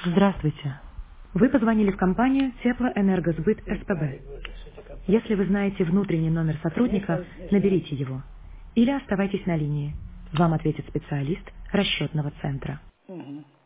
Здравствуйте. Вы позвонили в компанию Теплоэнергосбыт СПБ. Если вы знаете внутренний номер сотрудника, наберите его. Или оставайтесь на линии. Вам ответит специалист расчетного центра. Угу.